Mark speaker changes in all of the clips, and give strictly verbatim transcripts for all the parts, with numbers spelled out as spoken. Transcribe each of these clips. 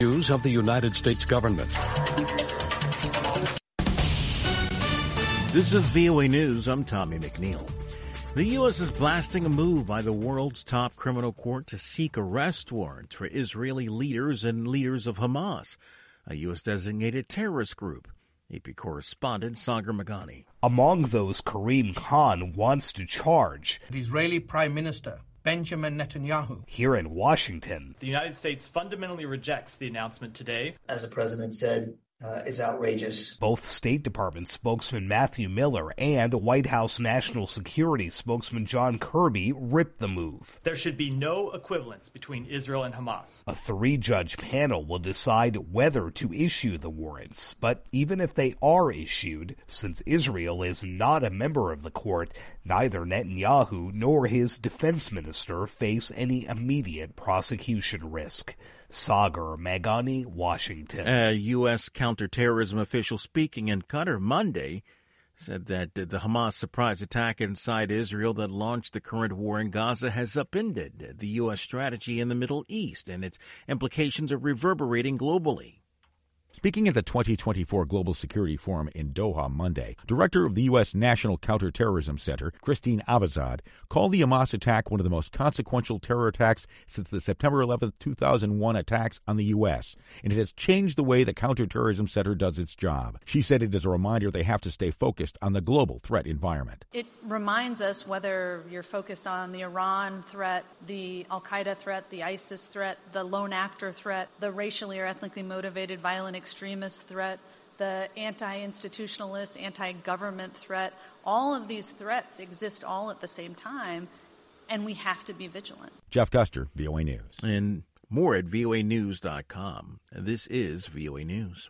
Speaker 1: News of the United States government.
Speaker 2: This is V O A News. I'm Tommy McNeil. The U S is blasting a move by the world's top criminal court to seek arrest warrants for Israeli leaders and leaders of Hamas, a U S-designated terrorist group. A P correspondent Sagar Magani.
Speaker 3: Among those Karim Khan wants to charge
Speaker 4: the Israeli Prime Minister Benjamin Netanyahu.
Speaker 3: Here in Washington,
Speaker 5: the United States fundamentally rejects the announcement today.
Speaker 6: As the president said, Uh, is outrageous.
Speaker 3: Both State Department spokesman Matthew Miller and White House National Security spokesman John Kirby ripped the move.
Speaker 5: There should be no equivalence between Israel and Hamas.
Speaker 3: A three-judge panel will decide whether to issue the warrants. But even if they are issued, since Israel is not a member of the court, neither Netanyahu nor his defense minister face any immediate prosecution risk. Sagar Magani, Washington.
Speaker 2: A U S counterterrorism official speaking in Qatar Monday said that the Hamas surprise attack inside Israel that launched the current war in Gaza has upended the U S strategy in the Middle East, and its implications are reverberating globally.
Speaker 7: Speaking at the twenty twenty-four Global Security Forum in Doha Monday, Director of the U S National Counterterrorism Center, Christine Abazad, called the Hamas attack one of the most consequential terror attacks since the September eleventh, two thousand one attacks on the U S, and it has changed the way the Counterterrorism Center does its job. She said it is a reminder they have to stay focused on the global threat environment.
Speaker 8: It reminds us, whether you're focused on the Iran threat, the Al-Qaeda threat, the ISIS threat, the lone actor threat, the racially or ethnically motivated violent extremist threat, the anti-institutionalist, anti-government threat. All of these threats exist all at the same time, and we have to be vigilant.
Speaker 7: Jeff Custer, V O A News.
Speaker 2: And more at V O A news dot com. This is V O A News.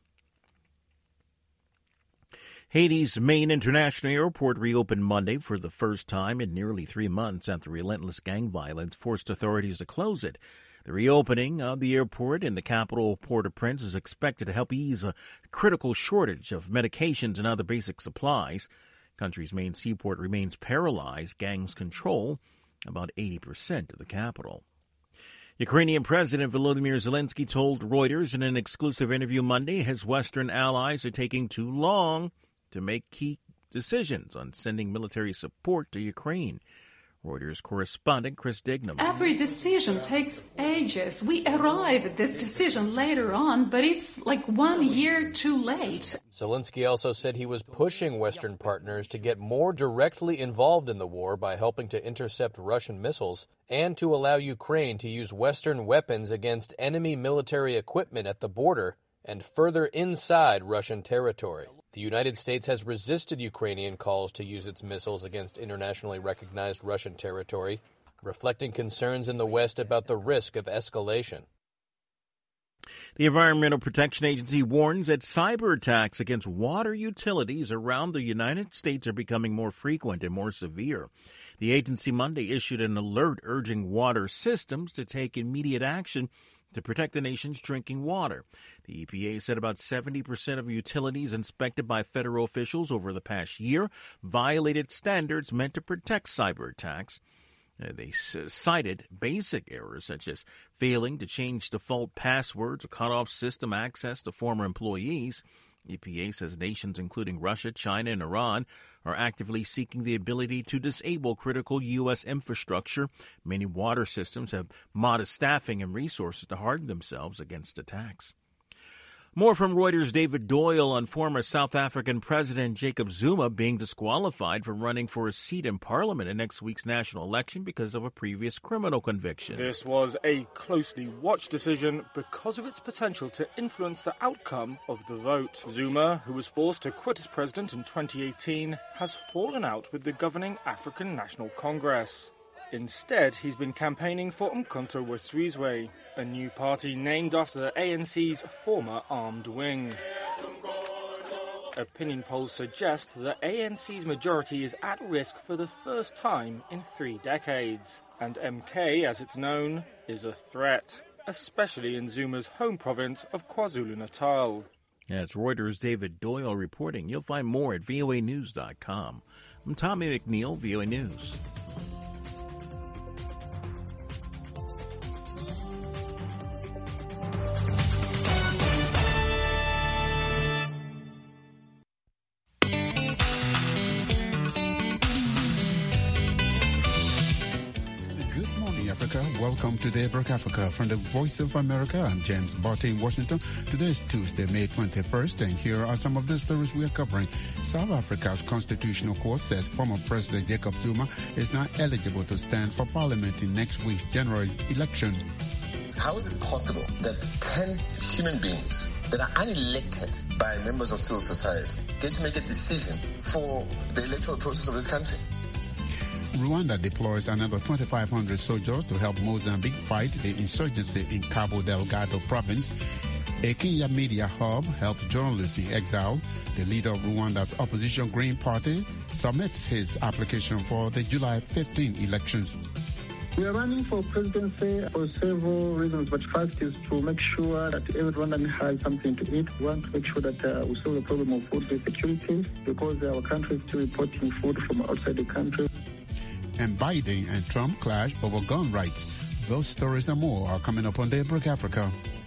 Speaker 2: Haiti's main international airport reopened Monday for the first time in nearly three months after relentless gang violence forced authorities to close it. The reopening of the airport in the capital, Port-au-Prince, is expected to help ease a critical shortage of medications and other basic supplies. The country's main seaport remains paralyzed. Gangs control about eighty percent of the capital. Ukrainian President Volodymyr Zelensky told Reuters in an exclusive interview Monday his Western allies are taking too long to make key decisions on sending military support to Ukraine. Reuters correspondent Chris Dignam.
Speaker 9: Every decision takes ages. We arrive at this decision later on, but it's like one year too late.
Speaker 10: Zelensky also said he was pushing Western partners to get more directly involved in the war by helping to intercept Russian missiles and to allow Ukraine to use Western weapons against enemy military equipment at the border and further inside Russian territory. The United States has resisted Ukrainian calls to use its missiles against internationally recognized Russian territory, reflecting concerns in the West about the risk of escalation.
Speaker 2: The Environmental Protection Agency warns that cyber attacks against water utilities around the United States are becoming more frequent and more severe. The agency Monday issued an alert urging water systems to take immediate action to protect the nation's drinking water. The E P A said about seventy percent of utilities inspected by federal officials over the past year violated standards meant to protect cyber attacks. They cited basic errors such as failing to change default passwords or cut off system access to former employees. E P A says nations including Russia, China, and Iran are actively seeking the ability to disable critical U S infrastructure. Many water systems have modest staffing and resources to harden themselves against attacks. More from Reuters' David Doyle on former South African President Jacob Zuma being disqualified from running for a seat in Parliament in next week's national election because of a previous criminal conviction.
Speaker 11: This was a closely watched decision because of its potential to influence the outcome of the vote. Zuma, who was forced to quit as president in twenty eighteen, has fallen out with the governing African National Congress. Instead, he's been campaigning for Umkhonto we Sizwe, a new party named after the A N C's former armed wing. Opinion polls suggest that A N C's majority is at risk for the first time in three decades, and M K, as it's known, is a threat, especially in Zuma's home province of KwaZulu-Natal.
Speaker 2: That's Reuters' David Doyle reporting. You'll find more at V O A news dot com. I'm Tommy McNeil, V O A News.
Speaker 12: welcome to Daybreak Africa from the Voice of America. I'm James Barty in Washington. Today is Tuesday, May twenty-first, and here are some of the stories we are covering. South Africa's constitutional court says former President Jacob Zuma is not eligible to stand for parliament in next week's general election.
Speaker 13: How is it possible that ten human beings that are unelected by members of civil society get to make a decision for the electoral process of this country?
Speaker 12: Rwanda deploys another twenty-five hundred soldiers to help Mozambique fight the insurgency in Cabo Delgado province. A Kenya media hub helped journalists in exile. The leader of Rwanda's opposition Green Party submits his application for the July fifteenth elections.
Speaker 14: We are running for presidency for several reasons, but first is to make sure that every Rwandan has something to eat. We want to make sure that uh, we solve the problem of food insecurity because our country is still importing food from outside the country.
Speaker 12: And Biden and Trump clash over gun rights. Those stories and more are coming up on Daybreak Africa.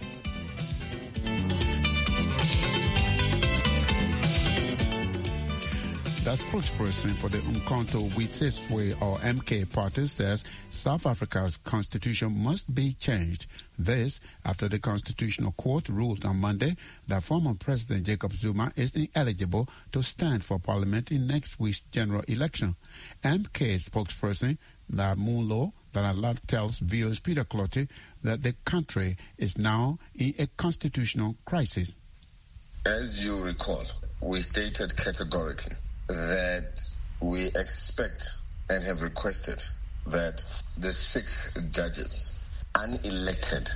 Speaker 12: The spokesperson for the Umkhonto we Sizwe or M K party says South Africa's constitution must be changed. This after the Constitutional Court ruled on Monday that former President Jacob Zuma is ineligible to stand for parliament in next week's general election. M K spokesperson Lamulo Dalala tells V O's Peter Clotty that the country is now in a constitutional crisis.
Speaker 13: As you recall, we stated categorically that we expect and have requested that the six judges, unelected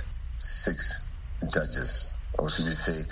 Speaker 13: six judges, or should we say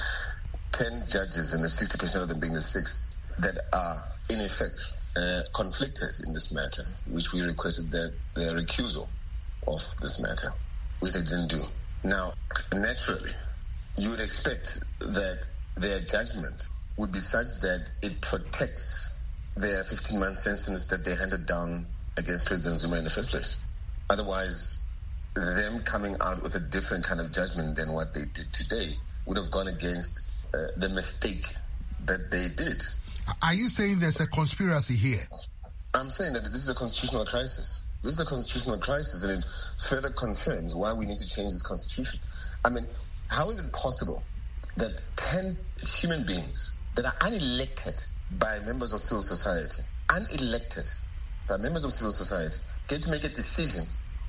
Speaker 13: ten judges and the sixty percent of them being the six that are in effect uh, conflicted in this matter, which we requested that their recusal of this matter, which they didn't do. Now, naturally, you would expect that their judgment would be such that it protects their fifteen-month sentence that they handed down against President Zuma in the first place. Otherwise, them coming out with a different kind of judgment than what they did today would have gone against uh, the mistake that they did.
Speaker 15: Are you saying there's a conspiracy here?
Speaker 13: I'm saying that this is a constitutional crisis. This is a constitutional crisis, and it further confirms why we need to change this constitution. I mean, how is it possible that ten human beings that are unelected by members of civil society, unelected by members of civil society, get to make a decision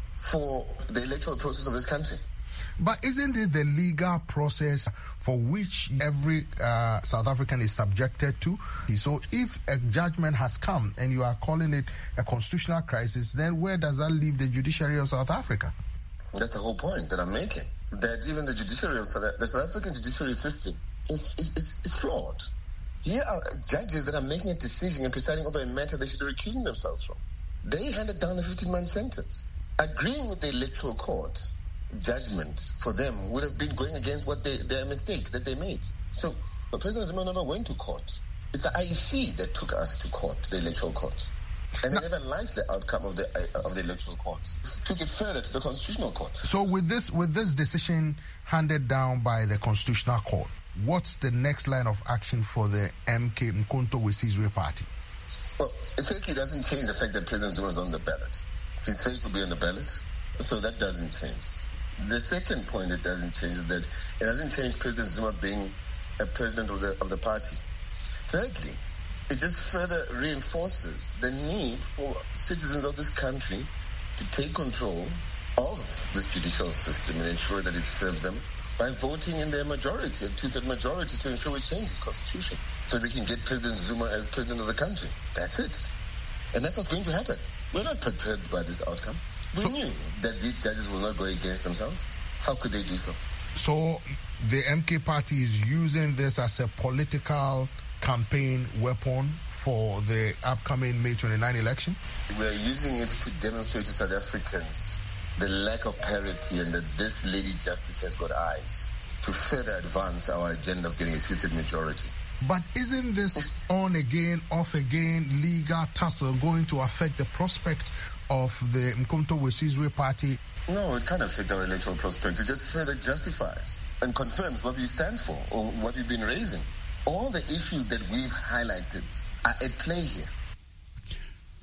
Speaker 13: for the electoral process of this country?
Speaker 15: But isn't it the legal process for which every uh, South African is subjected to? So if a judgment has come and you are calling it a constitutional crisis, then where does that leave the judiciary of South Africa?
Speaker 13: That's the whole point that I'm making, that even the judiciary of South, the South African judiciary system is, is, is, is flawed. Here are judges that are making a decision and presiding over a matter they should be recusing themselves from. They handed down a fifteen-month sentence. Agreeing with the electoral court judgment for them would have been going against what they, their mistake that they made. So the President Zuma never went to court. It's the I E C that took us to court, the electoral court. And they never liked the outcome of the uh, of the electoral court. Took it further to the constitutional court.
Speaker 15: So with this with this decision handed down by the constitutional court, what's the next line of action for the M K Umkhonto we Sizwe party?
Speaker 13: Well, it firstly doesn't change the fact that President Zuma is on the ballot. His face will be on the ballot, so that doesn't change. The second point it doesn't change is that it doesn't change President Zuma being a president of the of the party. Thirdly, it just further reinforces the need for citizens of this country to take control of this judicial system and ensure that it serves them by voting in their majority, a two-third majority, to ensure we change the constitution so they can get President Zuma as president of the country. That's it. And that's what's going to happen. We're not perturbed by this outcome. We so, knew that these judges will not go against themselves. How could they do so?
Speaker 15: So the M K party is using this as a political campaign weapon for the upcoming May twenty-ninth election?
Speaker 13: We're using it to demonstrate to South Africans the lack of parity and that this lady justice has got eyes to further advance our agenda of getting a two-third majority.
Speaker 15: But isn't this on again, off again legal tussle going to affect the prospect of the Umkhonto we Sizwe party?
Speaker 13: No, it can't affect our electoral prospects. It just further justifies and confirms what we stand for or what we've been raising. All the issues that we've highlighted are at play here.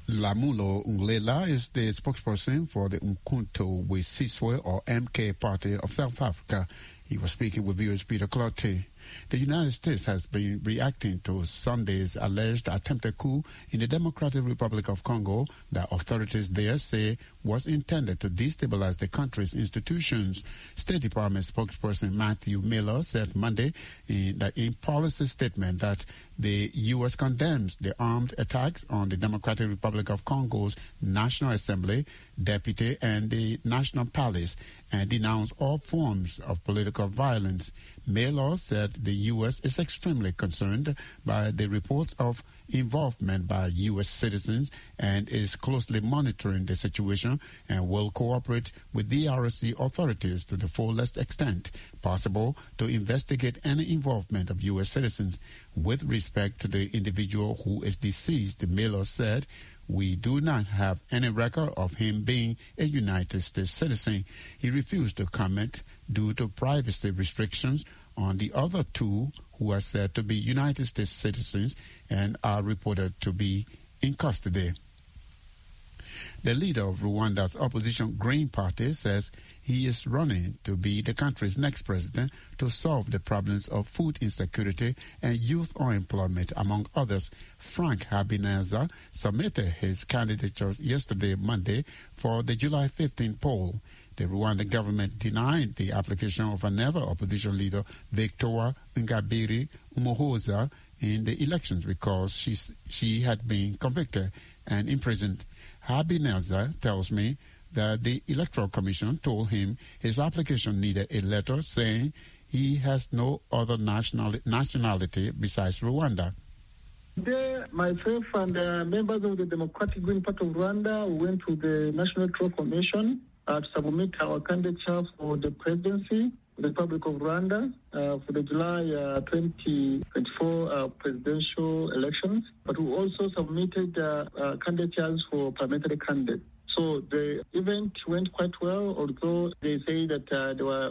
Speaker 12: Lamulo Nglela is the spokesperson for the Umkhonto weSizwe or M K party of South Africa. He was speaking with viewers Peter Clottey. The United States has been reacting to Sunday's alleged attempted coup in the Democratic Republic of Congo that authorities there say was intended to destabilize the country's institutions. State Department spokesperson Matthew Miller said Monday in, that in policy statement that the U S condemns the armed attacks on the Democratic Republic of Congo's National Assembly, Deputy, and the National Palace, and denounced all forms of political violence. Miller said the U S is extremely concerned by the reports of involvement by U S citizens and is closely monitoring the situation and will cooperate with D R C authorities to the fullest extent possible to investigate any involvement of U S citizens. With respect to the individual who is deceased, Miller said, "We do not have any record of him being a United States citizen." He refused to comment due to privacy restrictions on the other two who are said to be United States citizens and are reported to be in custody. The leader of Rwanda's opposition Green Party says he is running to be the country's next president to solve the problems of food insecurity and youth unemployment, among others. Frank Habineza submitted his candidature yesterday, Monday, for the July fifteenth poll. The Rwandan government denied the application of another opposition leader, Victoire Ingabire Umuhoza, in the elections because she, she had been convicted and imprisoned. Habineza tells me that the Electoral Commission told him his application needed a letter saying he has no other national, nationality besides Rwanda.
Speaker 14: Today, myself and uh, members of the Democratic Green Party of Rwanda went to the National Electoral Commission uh, to submit our candidature for the presidency of the Republic of Rwanda uh, for the July uh, twenty twenty-four uh, presidential elections. But we also submitted uh, uh, candidatures for parliamentary candidates. So the event went quite well, although they say that uh, there were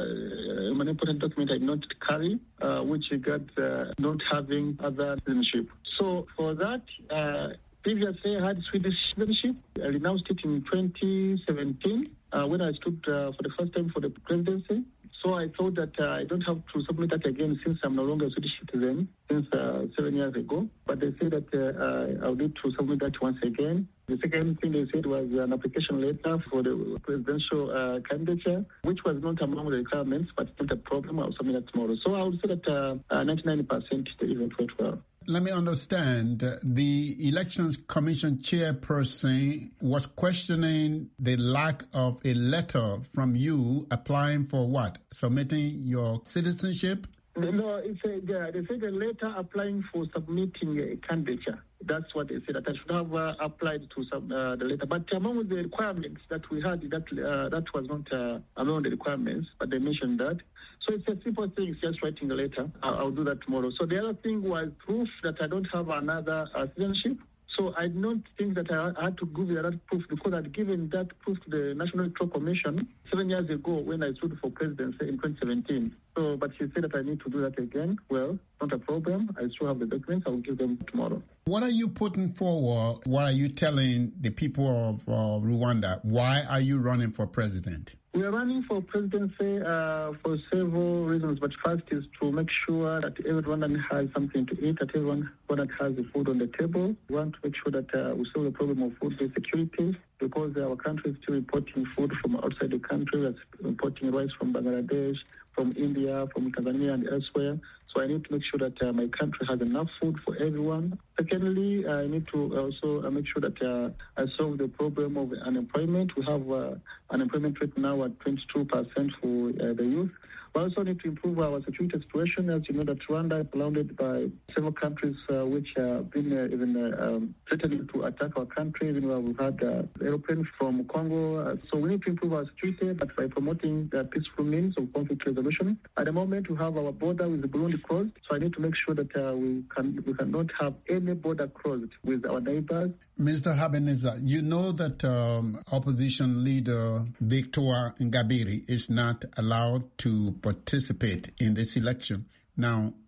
Speaker 14: uh, an important document I did not carry, uh, which regards uh, not having other citizenship. So for that, uh, previously I had Swedish citizenship. I renounced it in twenty seventeen uh, when I stood uh, for the first time for the presidency. So I thought that uh, I don't have to submit that again since I'm no longer a Swedish citizen since uh, seven years ago. But they say that uh, I'll need to submit that once again. The second thing they said was an application letter for the presidential uh, candidature, which was not among the requirements, but it's not a problem. I'll submit that tomorrow. So I would say that uh, uh, ninety-nine percent the event went well.
Speaker 12: Let me understand. The Elections Commission chairperson was questioning the lack of a letter from you applying for what? Submitting your citizenship?
Speaker 14: No, it's a, yeah, they said a letter applying for submitting a candidature. That's what they said, that I should have uh, applied to some, uh, the letter. But among the requirements that we had, that uh, that was not uh, among the requirements, but they mentioned that. So it's a simple thing, it's just writing a letter. I'll, I'll do that tomorrow. So the other thing was proof that I don't have another uh, citizenship. So I don't think that I had to give that proof because I'd given that proof to the National Electoral Commission seven years ago when I stood for presidency in twenty seventeen. So, but she said that I need to do that again. Well, not a problem. I still have the documents. I will give them tomorrow.
Speaker 12: What are you putting forward? What are you telling the people of uh, Rwanda? Why are you running for president?
Speaker 14: We are running for presidency uh, for several reasons, but first is to make sure that everyone has something to eat, that everyone has the food on the table. We want to make sure that uh, we solve the problem of food security because our country is still importing food from outside the country. We're importing rice from Bangladesh, from India, from Tanzania and elsewhere. So I need to make sure that uh, my country has enough food for everyone. Secondly, I need to also uh, make sure that uh, I solve the problem of unemployment. We have uh, unemployment rate now at twenty-two percent for uh, the youth. We also need to improve our security situation. As you know, that Rwanda is surrounded by several countries uh, which have been uh, even uh, um, threatening to attack our country, even where we've had uh, aeroplanes from Congo. Uh, so we need to improve our security, but by promoting the peaceful means of conflict resolution. At the moment, we have our border with Burundi closed, so I need to make sure that uh, we can we cannot have any border closed with our neighbors.
Speaker 12: Mister Habineza, you know that um, opposition leader Victoire Ingabire is not allowed to participate in this election. Now,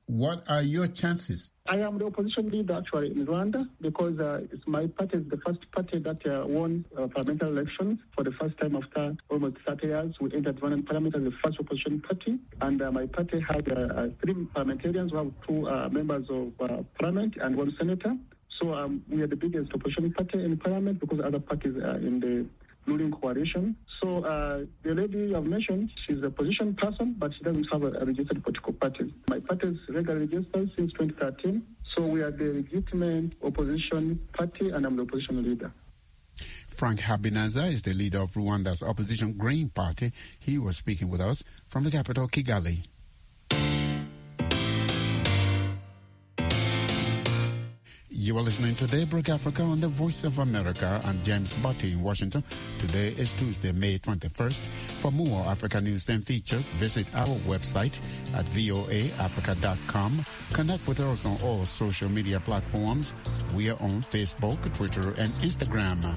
Speaker 12: What are your chances?
Speaker 14: I am the opposition leader actually in Rwanda because uh, it's my party is the first party that uh, won uh, parliamentary elections for the first time after almost thirty years. We entered Rwandan parliament as the first opposition party, and uh, my party had uh, uh, three parliamentarians. We have two uh, members of uh, parliament and one senator. So um, we are the biggest opposition party in parliament because other parties are in the ruling coalition. So uh, the lady you have mentioned, she's a position person, but she doesn't have a, a registered political party. My party is regularly registered since twenty thirteen. So we are the legitimate opposition party, and I'm the opposition leader.
Speaker 12: Frank Habineza is the leader of Rwanda's opposition Green Party. He was speaking with us from the capital, Kigali. You are listening to Daybreak Africa on the Voice of America. I'm James Butty in Washington. Today is Tuesday, May twenty-first. For more Africa news and features, visit our website at voa africa dot com. Connect with us on all social media platforms. We are on Facebook, Twitter, and Instagram.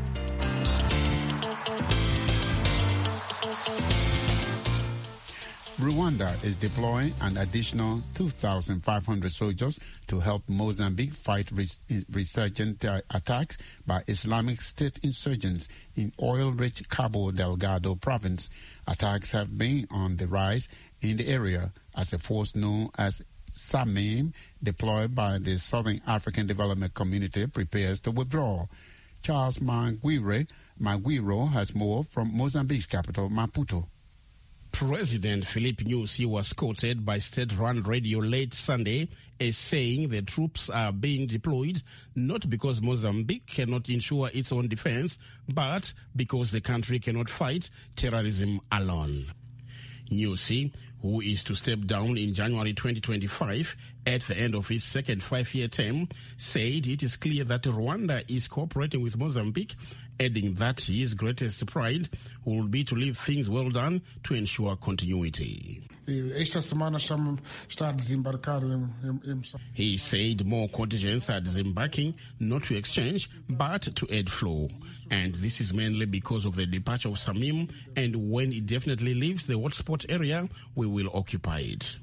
Speaker 12: Rwanda is deploying an additional two thousand five hundred soldiers to help Mozambique fight res- resurgent uh, attacks by Islamic State insurgents in oil-rich Cabo Delgado province. Attacks have been on the rise in the area as a force known as SAMIM, deployed by the Southern African Development Community, prepares to withdraw. Charles Manguire, Manguiro has more from Mozambique's capital, Maputo.
Speaker 16: President Philippe Nyusi was quoted by state-run radio late Sunday as saying the troops are being deployed not because Mozambique cannot ensure its own defense, but because the country cannot fight terrorism alone. Nyusi, who is to step down in January twenty twenty-five at the end of his second five-year term, said it is clear that Rwanda is cooperating with Mozambique, adding that his greatest pride will be to leave things well done to ensure continuity. He said more contingents are disembarking not to exchange but to add flow, and this is mainly because of the departure of Samim, and when it definitely leaves the hotspot area, we will occupy it.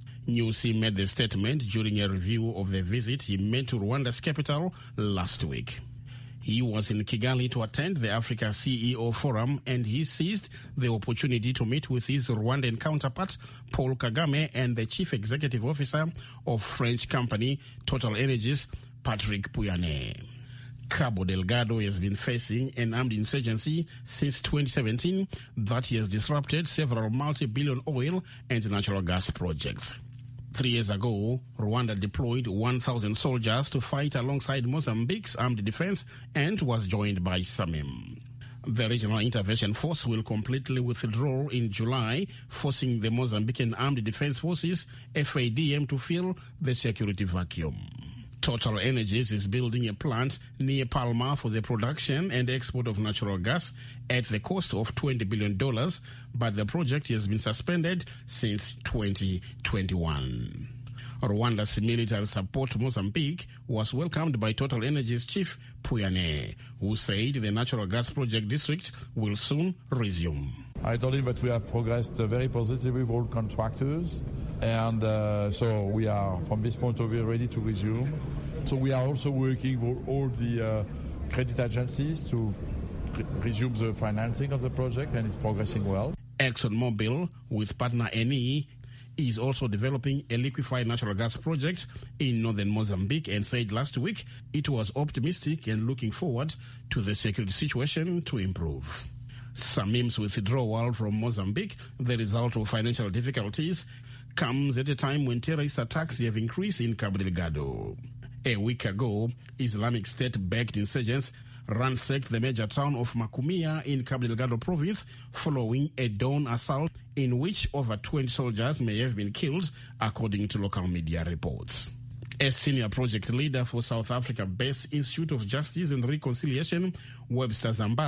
Speaker 16: Nyusi made the statement during a review of the visit he made to Rwanda's capital last week. He was in Kigali to attend the Africa C E O Forum, and he seized the opportunity to meet with his Rwandan counterpart, Paul Kagame, and the chief executive officer of French company Total Energies, Patrick Pouyanné. Cabo Delgado has been facing an armed insurgency since twenty seventeen that has disrupted several multi-billion oil and natural gas projects. Three years ago, Rwanda deployed one thousand soldiers to fight alongside Mozambique's armed defense and was joined by SAMIM. The Regional Intervention Force will completely withdraw in July, forcing the Mozambican Armed Defense Forces, F A D M, to fill the security vacuum. Total Energies is building a plant near Palma for the production and export of natural gas at the cost of twenty billion dollars, but the project has been suspended since twenty twenty-one. Rwanda's military support to Mozambique was welcomed by Total Energies chief Pouyanné, who said the natural gas project district will soon resume.
Speaker 17: I told him that we have progressed very positively with all contractors, and uh, so we are, from this point of view, ready to resume. So we are also working with all the uh, credit agencies to re- resume the financing of the project, and it's progressing well.
Speaker 16: ExxonMobil, with partner Eni, is also developing a liquefied natural gas project in northern Mozambique, and said last week it was optimistic and looking forward to the security situation to improve. Samim's withdrawal from Mozambique, the result of financial difficulties, comes at a time when terrorist attacks have increased in Cabo Delgado. A week ago, Islamic State-backed insurgents ransacked the major town of Makumia in Cabo Delgado province following a dawn assault in which over twenty soldiers may have been killed, according to local media reports. A senior project leader for South Africa-based Institute of Justice and Reconciliation, Webster Zambara,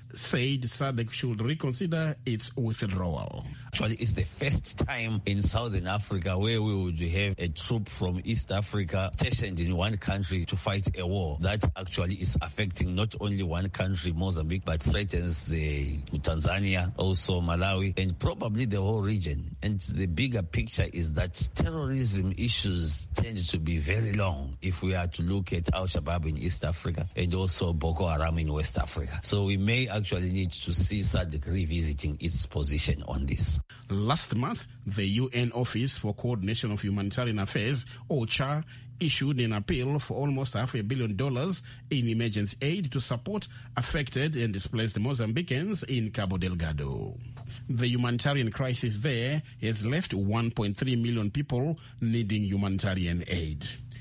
Speaker 16: said S A D C should reconsider its withdrawal.
Speaker 18: Actually, it's the first time in Southern Africa where we would have a troop from East Africa stationed in one country to fight a war that actually is affecting not only one country, Mozambique, but threatens the Tanzania, also Malawi, and probably the whole region. And the bigger picture is that terrorism issues tend to be very long if we are to look at Al-Shabaab in East Africa and also Boko Haram in West Africa. So we may actually need to see S A D C revisiting its position on this.
Speaker 16: Last month, the U N Office for Coordination of Humanitarian Affairs, OCHA, issued an appeal for almost half a billion dollars in emergency aid to support affected and displaced Mozambicans in Cabo Delgado. The humanitarian crisis there has left one point three million people needing humanitarian aid.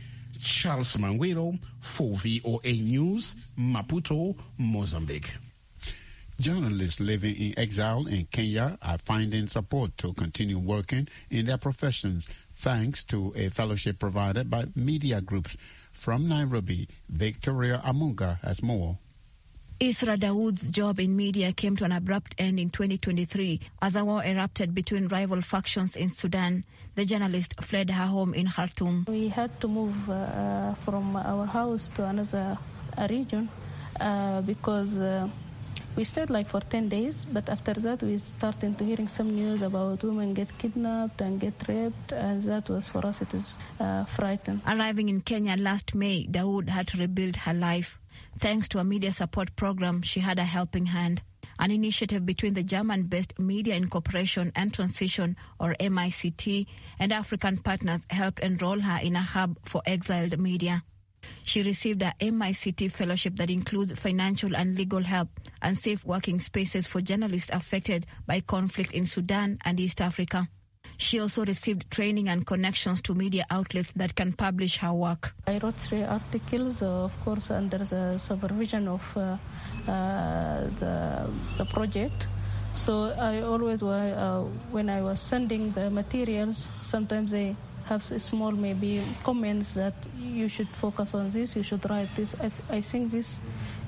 Speaker 16: Charles Manguero for V O A News, Maputo, Mozambique.
Speaker 12: Journalists living in exile in Kenya are finding support to continue working in their professions thanks to a fellowship provided by media groups. From Nairobi, Victoria Amunga has more.
Speaker 19: Isra Dawood's job in media came to an abrupt end in twenty twenty-three as a war erupted between rival factions in Sudan. The journalist fled her home in Khartoum.
Speaker 20: We had to move uh, from our house to another uh, region uh, because uh, we stayed like for ten days, but after that we started to hearing some news about women get kidnapped and get raped, and that was for us, it is uh, frightening.
Speaker 19: Arriving in Kenya last May, Dawood had to rebuild her life. Thanks to a media support program, she had a helping hand. An initiative between the German-based Media Incorporation and Transition, or M I C T, and African partners helped enroll her in a hub for exiled media. She received a M I C T fellowship that includes financial and legal help and safe working spaces for journalists affected by conflict in Sudan and East Africa. She also received training and connections to media outlets that can publish her work.
Speaker 20: I wrote three articles, uh, of course, under the supervision of uh, uh, the, the project. So I always, uh, when I was sending the materials, sometimes they have small maybe comments that you should focus on this, you should write this. I, I think this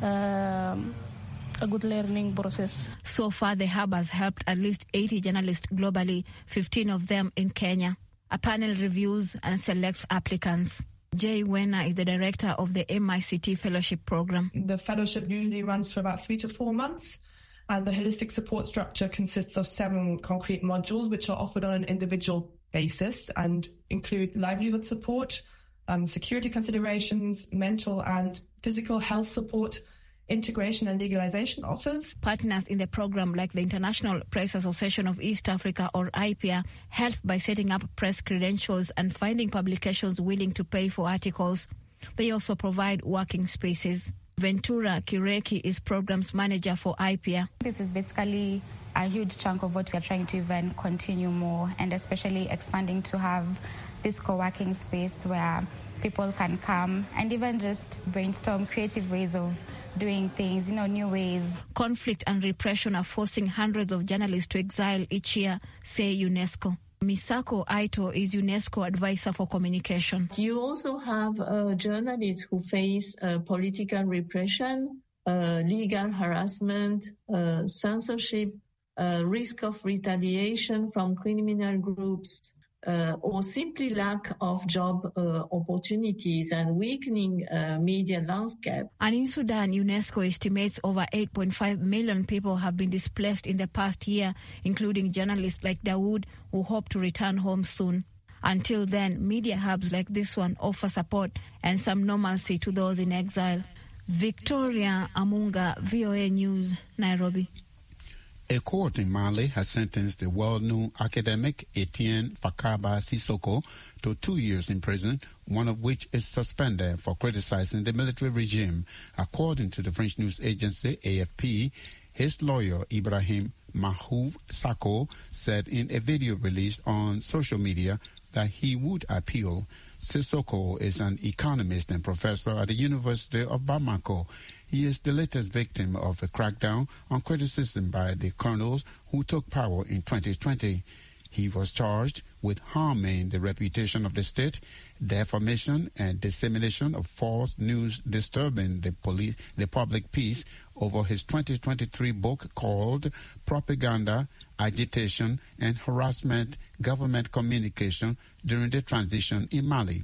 Speaker 20: um, a good learning process.
Speaker 19: So far, the hub has helped at least eighty journalists globally, fifteen of them in Kenya. A panel reviews and selects applicants. Jay Wena is the director of the M I C T Fellowship Program.
Speaker 21: The fellowship usually runs for about three to four months, and the holistic support structure consists of seven concrete modules which are offered on an individual basis and include livelihood support, um, security considerations, mental and physical health support, integration and legalization offers.
Speaker 19: Partners in the program like the International Press Association of East Africa, or I P A, help by setting up press credentials and finding publications willing to pay for articles. They also provide working spaces. Ventura Kireki is programs manager for I P A.
Speaker 22: This is basically a huge chunk of what we are trying to even continue more, and especially expanding to have this co-working space where people can come and even just brainstorm creative ways of doing things, you know, new ways.
Speaker 19: Conflict and repression are forcing hundreds of journalists to exile each year, say UNESCO. Misako Aito is UNESCO advisor for communication.
Speaker 23: You also have uh, journalists who face uh, political repression, uh, legal harassment, uh, censorship, uh, risk of retaliation from criminal groups, Uh, or simply lack of job uh, opportunities and weakening uh, media landscape.
Speaker 19: And in Sudan, UNESCO estimates over eight point five million people have been displaced in the past year, including journalists like Dawood, who hope to return home soon. Until then, media hubs like this one offer support and some normalcy to those in exile. Victoria Amunga, V O A News, Nairobi.
Speaker 12: A court in Mali has sentenced the well-known academic Etienne Fakaba Sissoko to two years in prison, one of which is suspended for criticizing the military regime. According to the French news agency A F P, his lawyer Ibrahim Mahouf Sako said in a video released on social media that he would appeal. Sissoko is an economist and professor at the University of Bamako. He is the latest victim of a crackdown on criticism by the colonels who took power in twenty twenty. He was charged with harming the reputation of the state, defamation and dissemination of false news disturbing the police, the public peace, over his twenty twenty-three book called Propaganda, Agitation, and Harassment Government Communication During the Transition in Mali.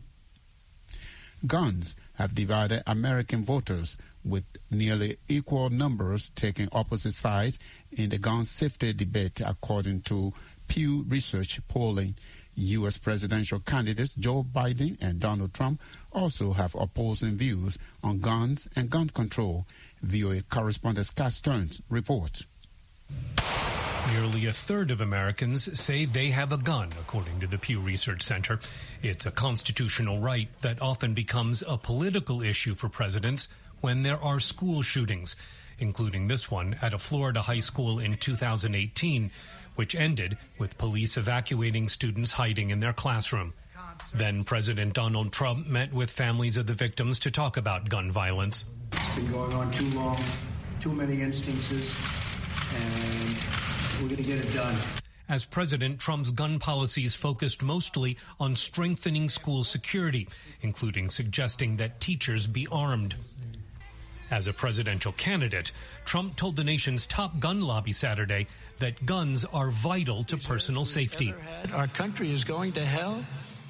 Speaker 12: Guns have divided American voters, with nearly equal numbers taking opposite sides in the gun safety debate, according to Pew Research polling. U S presidential candidates Joe Biden and Donald Trump also have opposing views on guns and gun control. V O A correspondent Scott Stearns reports.
Speaker 1: Nearly a third of Americans say they have a gun, according to the Pew Research Center. It's a constitutional right that often becomes a political issue for presidents when there are school shootings, including this one at a Florida high school in two thousand eighteen, which ended with police evacuating students hiding in their classroom. Then President Donald Trump met with families of the victims to talk about gun violence.
Speaker 4: It's been going on too long, too many instances, and we're going to get it done.
Speaker 1: As President, Trump's gun policies focused mostly on strengthening school security, including suggesting that teachers be armed. As a presidential candidate, Trump told the nation's top gun lobby Saturday that guns are vital to personal safety.
Speaker 4: Our country is going to hell.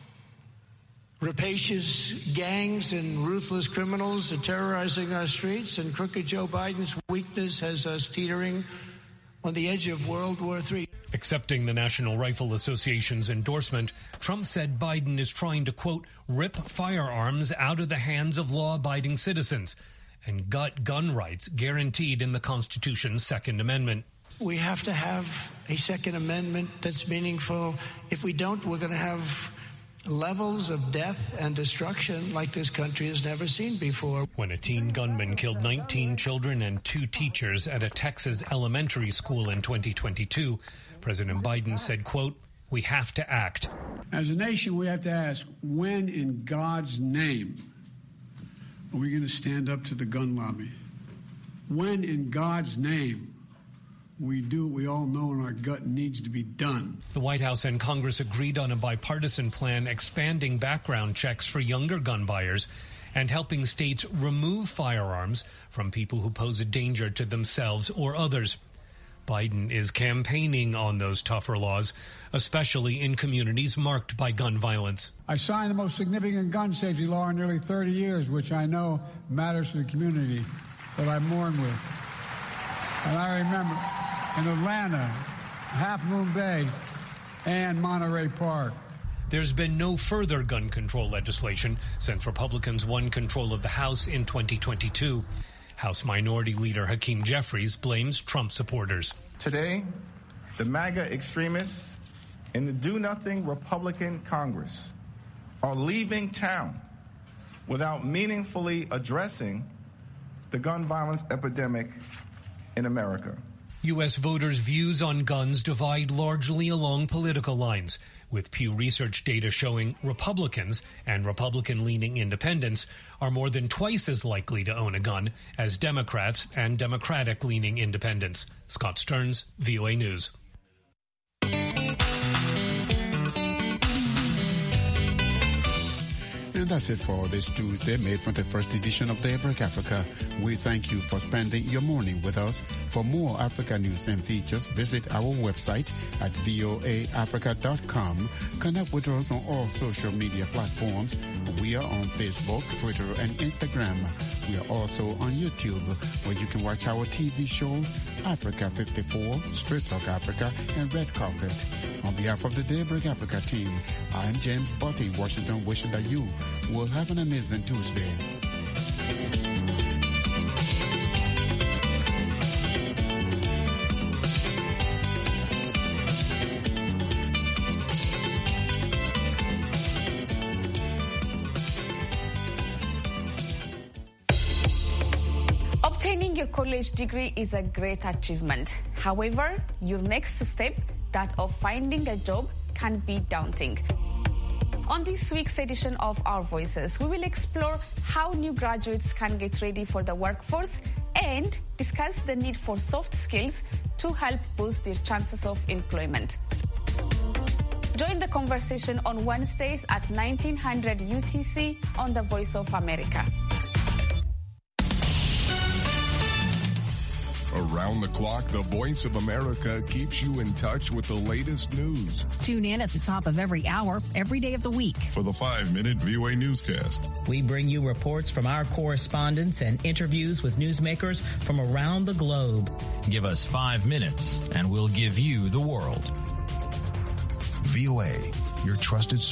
Speaker 4: Rapacious gangs and ruthless criminals are terrorizing our streets, and crooked Joe Biden's weakness has us teetering on the edge of World War Three.
Speaker 1: Accepting the National Rifle Association's endorsement, Trump said Biden is trying to, quote, rip firearms out of the hands of law-abiding citizens and gut gun rights guaranteed in the Constitution's Second Amendment.
Speaker 4: We have to have a Second Amendment that's meaningful. If we don't, we're going to have levels of death and destruction like this country has never seen before.
Speaker 1: When a teen gunman killed nineteen children and two teachers at a Texas elementary school in twenty twenty-two, President Biden said, quote, we have to act.
Speaker 6: As a nation, we have to ask, when in God's name are we going to stand up to the gun lobby? When in God's name we do what we all know in our gut needs to be done?
Speaker 1: The White House and Congress agreed on a bipartisan plan expanding background checks for younger gun buyers and helping states remove firearms from people who pose a danger to themselves or others. Biden is campaigning on those tougher laws, especially in communities marked by gun violence.
Speaker 6: I signed the most significant gun safety law in nearly thirty years, which I know matters to the community that I mourn with. And I remember in Atlanta, Half Moon Bay, and Monterey Park.
Speaker 1: There's been no further gun control legislation since Republicans won control of the House in twenty twenty-two. House Minority Leader Hakeem Jeffries blames Trump supporters.
Speaker 24: Today, the MAGA extremists in the do-nothing Republican Congress are leaving town without meaningfully addressing the gun violence epidemic in America.
Speaker 1: U S voters' views on guns divide largely along political lines, with Pew Research data showing Republicans and Republican-leaning independents are more than twice as likely to own a gun as Democrats and Democratic-leaning independents. Scott Stearns, V O A News.
Speaker 12: And that's it for this Tuesday, May twenty-first edition of Daybreak Africa. We thank you for spending your morning with us. For more Africa news and features, visit our website at voa africa dot com. Connect with us on all social media platforms. We are on Facebook, Twitter, and Instagram. We are also on YouTube, where you can watch our T V shows, Africa fifty-four, Straight Talk Africa, and Red Carpet. On behalf of the Daybreak Africa team, I am James Butty in Washington, wishing that you will have an amazing Tuesday.
Speaker 25: Obtaining your college degree is a great achievement. However, your next step, that of finding a job, can be daunting. On this week's edition of Our Voices, we will explore how new graduates can get ready for the workforce and discuss the need for soft skills to help boost their chances of employment. Join the conversation on Wednesdays at nineteen hundred U T C on the Voice of America.
Speaker 3: Around the clock, the Voice of America keeps you in touch with the latest news.
Speaker 5: Tune in at the top of every hour, every day of the week.
Speaker 3: For the five-minute V O A newscast.
Speaker 7: We bring you reports from our correspondents and interviews with newsmakers from around the globe.
Speaker 8: Give us five minutes, and we'll give you the world.
Speaker 9: V O A, your trusted